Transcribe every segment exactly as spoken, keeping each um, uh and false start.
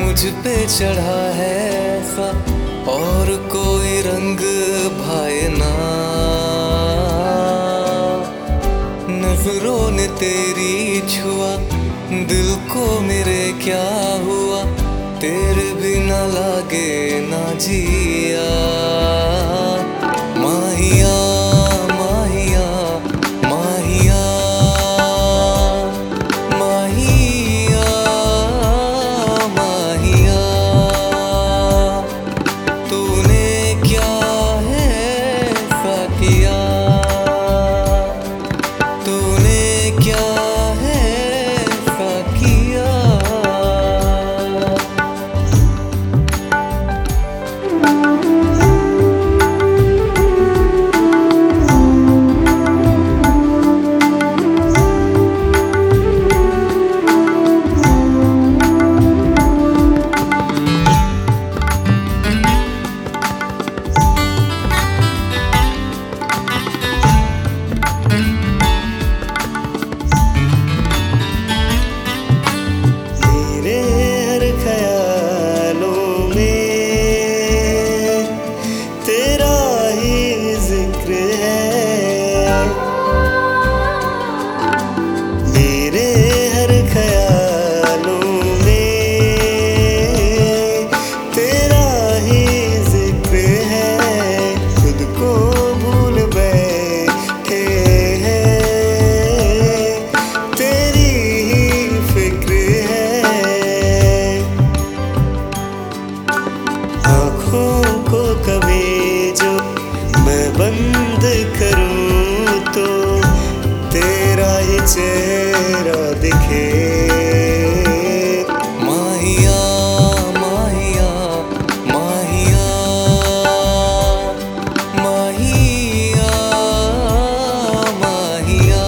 मुझ पे चढ़ा है ऐसा और कोई रंग भाए ना। नजरों ने तेरी छुआ, दिल को मेरे क्या हुआ, तेरे बिना लागे ना जिया। माहिया माहिया माहिया माहिया माहिया, तूने क्या है ऐसा किया, तूने क्या है ऐसा किया। कभी जो मैं बंद करूं तो तेरा ही चेहरा दिखे। माहिया माहिया माहिया माहिया माहिया,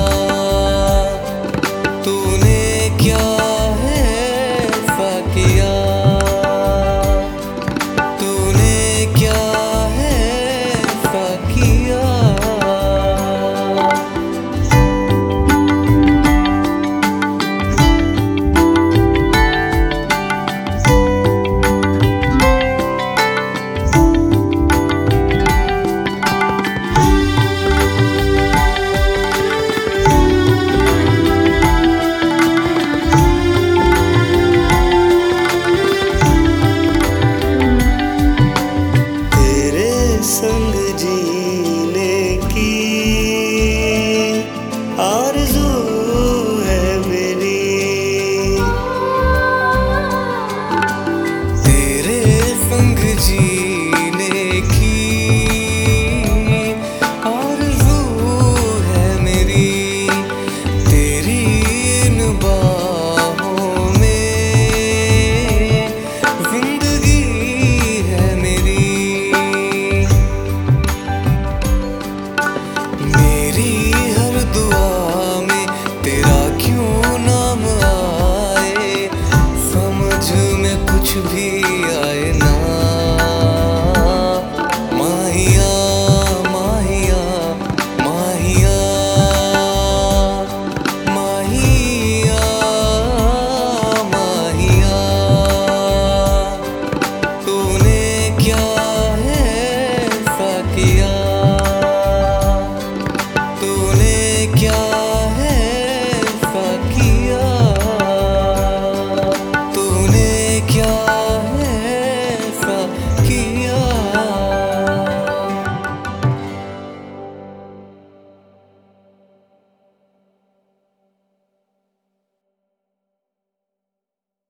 तूने क्या है ऐसा किया, क्या है ऐसा किया। संग जीने की आरज़ू है मेरी, तेरे संग जीने की आरज़ू है मेरी, तेरी इन बाहों में जिंदगी है मेरी। मेरी हर दुआ में तेरा क्यों नाम आए, समझ में कुछ भी